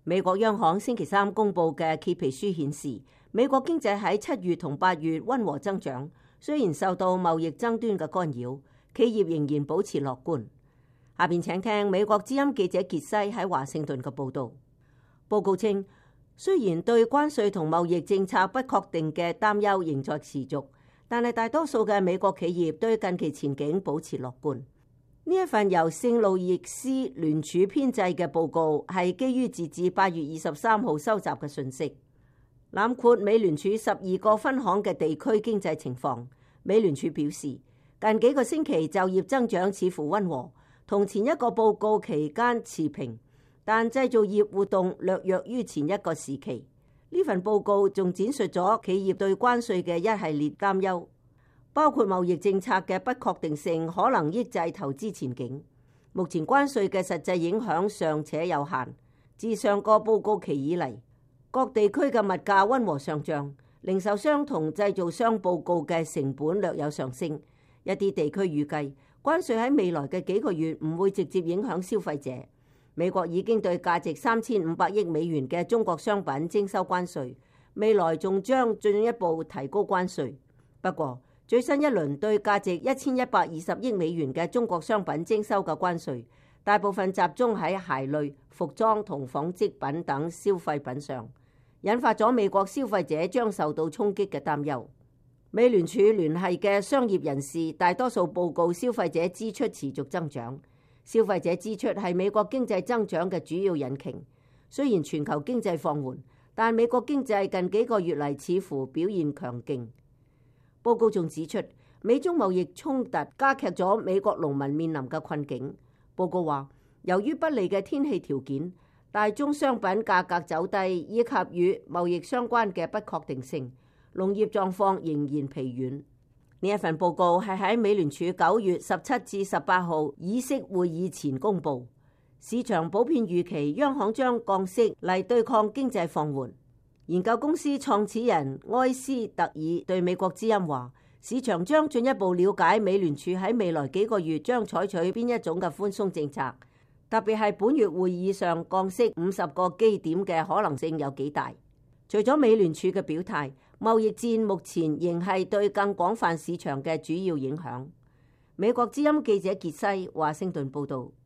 美國央行星期三公佈嘅褐皮書顯示，美國經濟喺7月同8月溫和增長，雖然受到貿易爭端嘅干擾，企業仍然保持樂觀。下邊請聽美國之音記者傑西喺華盛頓嘅報導。報告稱，雖然對關稅同貿易政策不確定嘅擔憂仍在持續，但係大多數嘅美國企業對近期前景保持樂觀。呢一份由聖路易斯聯儲編製嘅報告係基於截至8月23號收集嘅信息，攬括美聯儲12個分行嘅地區經濟情況。美聯儲表示，近幾個星期就業增長似乎溫和，同前一個報告期間持平，但製造業活動略弱於前一個時期。呢份報告仲展述咗企業對關稅嘅一系列擔憂，包括貿易政策嘅不確定性可能抑制投資前景。目前關稅嘅實際影響尚且有限。自上個報告期以嚟，各地區嘅物價溫和上漲，零售商同製造商報告嘅成本略有上升。一啲地區預計關稅喺未來嘅幾個月唔會直接影響消費者。美國已經對價值3500億美元嘅中國商品徵收關稅，未來仲將進一步提高關稅。不過，最新一輪對價值1120億美元嘅中國商品徵收嘅關稅，大部分集中喺鞋類、服裝同紡織品等消費品上，引發咗美國消費者將受到衝擊嘅擔憂。美聯儲聯繫嘅商業人士大多數報告消費者支出持續增長。消費者支出係美國經濟增長嘅主要引擎。雖然全球經濟放緩，但美國經濟近幾個月嚟似乎表現強勁。報告仲指出，美中貿易衝突加劇咗美國農民面臨嘅困境。報告話，由於不利嘅天氣條件、大宗商品價格走低以及與貿易相關嘅不確定性，農業狀況仍然疲軟。呢一份報告係喺美聯儲9月17至18號議息會議前公佈。市場普遍預期央行將降息嚟對抗經濟放緩。研究公司創始人埃斯特爾對美國之音話，市場將進一步了解美聯儲喺未來幾個月將採取邊一種嘅寬鬆政策，特別係本月會議上降息50個基點嘅可能性有幾大。除咗美聯儲嘅表態，貿易戰目前仍係對更廣泛市場嘅主要影響。美國之音記者傑西華盛頓報導。